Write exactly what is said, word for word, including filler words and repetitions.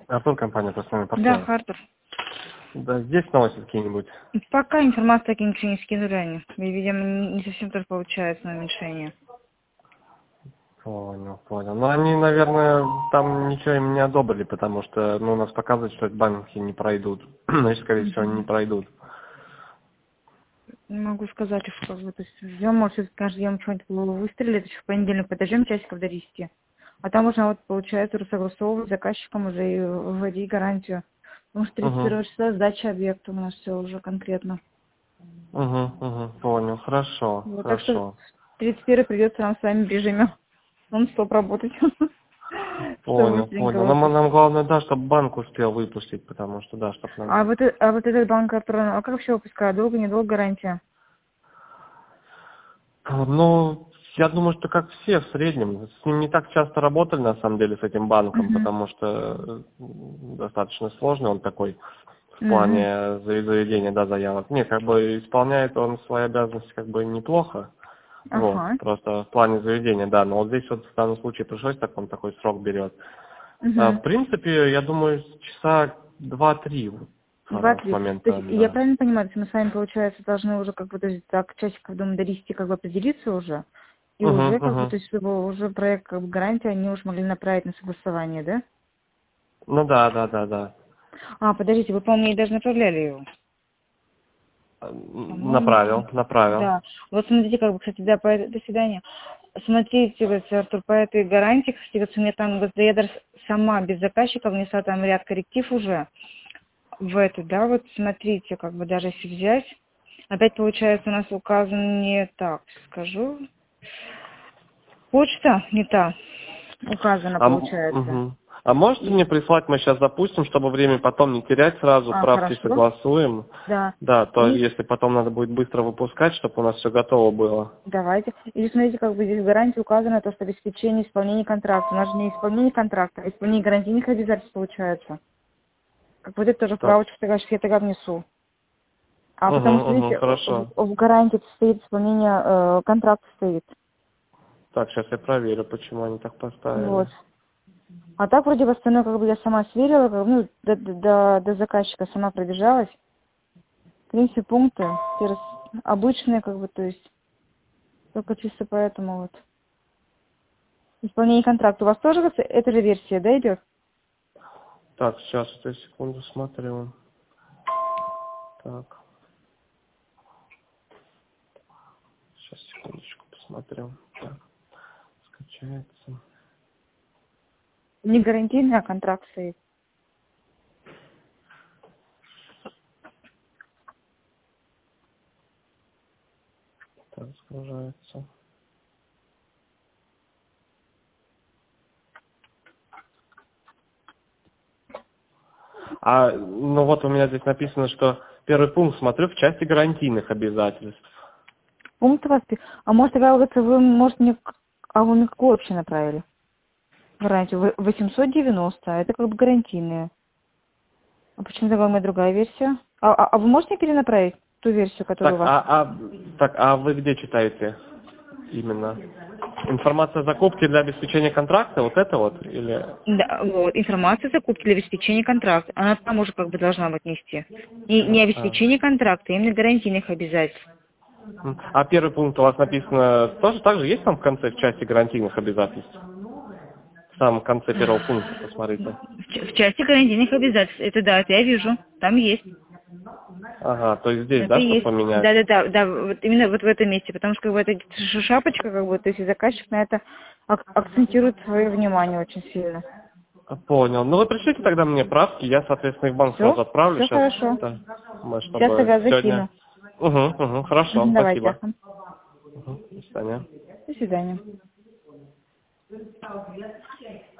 Артур, компания-то с вами Да, партнер. Хартер. Да, здесь новости какие-нибудь? Пока информации такие ничего не скинули они. И, видимо, не, не совсем тоже получается на уменьшение. Понял, понял. Ну, они, наверное, там ничего им не одобрили, потому что, ну, у нас показывают, что эти банки не пройдут. Значит, скорее всего, они не Мгм. пройдут. Не могу сказать, что как бы, то есть ждем, может, все-таки, конечно, я что-нибудь выстрелит, еще в понедельник подождем часиков до десяти. А там можно, вот, получается, уже согласовывать с заказчиком уже и вводить гарантию. Потому что тридцать Угу, первого числа сдача объекта у нас все уже конкретно. угу, угу, понял. Хорошо, Вот, так что хорошо. тридцать первого придется нам с вами в режиме нон-стоп работать, чтобы Понял, быстренько понял. Нам, выпустить. нам главное, да, чтобы банк успел выпустить, потому что, да, чтобы А нам... вот, э- а вот этот банк, который, а как вообще выпускают? Долго, недолго гарантия? Ну, я думаю, что как все в среднем. С ним не так часто работали, на самом деле, с этим банком, Угу. потому что э, достаточно сложный он такой в Угу. плане за- заведения, да, заявок. Не, как бы исполняет он свои обязанности как бы неплохо. Вот, Ага. просто в плане заведения, да. Но вот здесь вот в данном случае пришлось, так он такой срок берет. А, Угу. в принципе, я думаю, часа два-три вот, а, с Два-три. То момента, есть я да. правильно понимаю, что мы с вами, получается, должны уже как бы, то есть так, часиков думаю, до десяти как бы определиться уже? И Угу, уже как бы, угу. то есть чтобы уже проект как бы гарантии они уже могли направить на согласование, да? Ну да, да, да, да. А, подождите, вы, по-моему, мне даже направляли его. По-моему, Направил, направил. да. Вот смотрите, как бы, кстати, да, по этой- до свидания. Смотрите, вот, Артур, по этой гарантии, кстати, вот у меня там, вот, я даже сама без заказчика внесла там ряд корректив уже в это, да, вот смотрите, как бы даже если взять, опять получается у нас указан не так, скажу, почта не та указана, А, м- получается. мгм. А можете И, мне прислать, мы сейчас запустим, чтобы время потом не терять сразу, а, правки хорошо, согласуем. да. Да, то И если потом надо будет быстро выпускать, чтобы у нас все готово было. давайте. И смотрите, как бы здесь в гарантии указано то, что обеспечение исполнения контракта. У нас же не исполнение контракта, а исполнение гарантийных обязательств получается. Как вот это тоже Так. правочку тогда, я тогда внесу. А Угу, потому что, угу, видите, хорошо. в, в гарантии стоит исполнение э, контракта стоит. Так, сейчас я проверю, почему они так Вот. поставили. А так вроде в остальное как бы я сама сверила, как бы, ну, до, до, до- до заказчика сама пробежалась. В принципе, пункты те рас- обычные, как бы, то есть, только чисто поэтому вот. Исполнение контракта. У вас тоже вот эта же версия, да, идет? Так, сейчас, я секунду смотрю. Так, сейчас, секундочку, посмотрю. Так, скачается. Не гарантийный, а контракт стоит. Так, загружается. А, ну вот у меня здесь написано, что первый пункт, смотрю, в части гарантийных обязательств. Пункт у вас... пи- А может, тогда вот вы, может, мне... к- А вы мне какую вообще направили? Гарантию. Вы- восемьсот девяносто, а это как бы гарантийные. А почему тогда у меня другая версия? А, а, а вы можете перенаправить ту версию, которая Так, у вас? а, а, так, а вы где читаете именно? Информация о закупке для обеспечения контракта, вот это вот? Или... Да, вот, информация о закупке для обеспечения контракта. Она там уже как бы должна быть нести. Не, не А, обеспечение контракта, а именно гарантийных обязательств. М. А первый пункт у вас написано, тоже так же есть там в конце, в части гарантийных обязательств? В самом конце первого пункта, посмотрите. В, ч- в части гарантийных обязательств. Это да, это я вижу. Там есть. Ага, то есть здесь, Это да, чтобы есть. поменять? Да, да, да, да, вот именно вот в этом месте. Потому что как бы эта ш- шапочка, как бы, то есть и заказчик на это ак- акцентирует свое внимание очень сильно. А, Понял. Ну вы пришлите тогда мне правки, я, соответственно, их в банк сразу Все? отправлю Все сейчас, хорошо. да, мы, Сейчас чтобы тогда сегодня... закину. Угу, угу, хорошо, Мгм, давайте. спасибо. Ага. Угу, до свидания. До свидания.